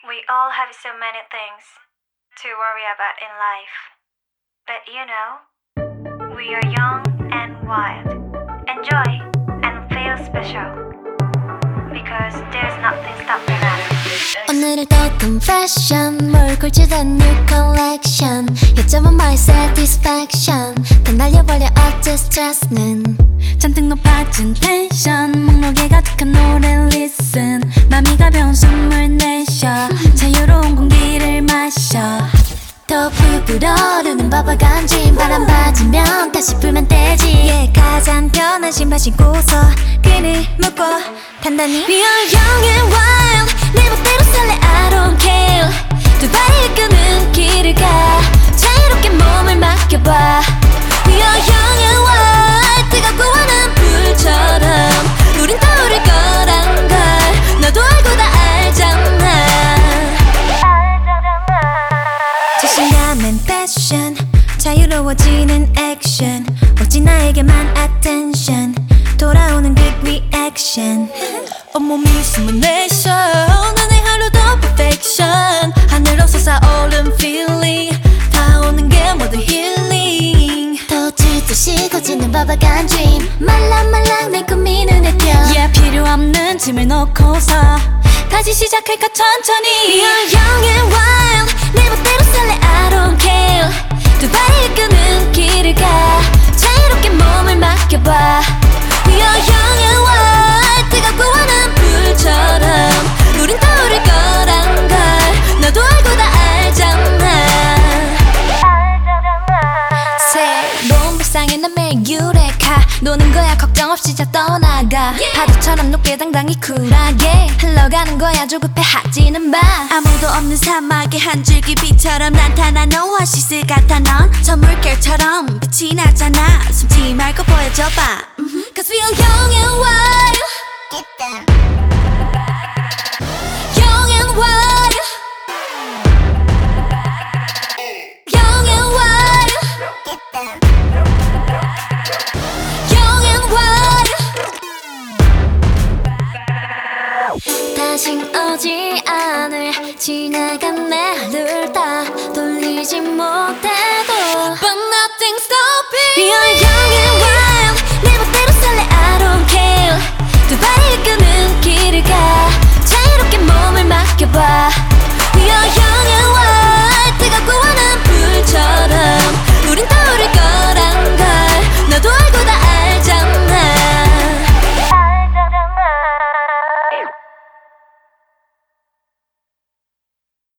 We all have so many things to worry about in life. But you know, we are young and wild. Enjoy and feel special. Because there's nothing stopping us. 오늘을 떠든 fashion 뭘 골치던 new collection 여점은 my satisfaction 다 날려버려 어째 stress는 잔뜩 높아진 텐션 목록에 가득한 노래 listen 맘이 가벼운 숨을 내쉬어 자유로운 공기를 마셔 더 부유 불어르는 버벅간진 바람 맞으면 다시 불면 되지 yeah, 가장 편한 신발 신고서 끈을 묶고 단단히 We are young and wild 내 멋대로 설레 I don't care 두 발을 끄는 길을 가 자유롭게 몸을 맡겨봐 We are young and wild 뜨겁고 환한 불처럼 우린 떠오를 거란 걸 너도 알고 다 알잖아 자신감은 패션 자유로워지는 액션 오직 나에게만 attention 돌아오는 good reaction 온몸이 숨을 내쉬어 오늘의 하루도 perfection 하늘로 솟아오른 feeling 다 오는 게 모두 healing 더 짙듯이 거치는 버벅한 dream 말랑말랑 내 꿈이 눈에 띄어 yeah 필요 없는 짐을 놓고서 다시 시작할까 천천히 We are young and wild 내 멋대로 설레 I don't care 두 발을 끄는 길을 가 자유롭게 몸을 맡겨봐 We are young and wild 뜨겁고 환한 불처럼 우린 떠오를 거란 걸 너도 알고 다 알잖아 새로운 불상에 난 매일 유레카 노는 거야 걱정 없이 자 떠나가 파도처럼 높게 당당히 쿨하게 흘러가는 거야 조급해 하지는 마 아무도 없는 사막에 한 줄기 빛처럼 나타난 오아시스 같아 넌 저 물결처럼 빛이 나잖아 숨지 말고 보여줘봐 Cause we are young and wild Young and wild Young and wild Young and wild 다신 오지 않을 지나간 내 하루를 다 돌리지 못해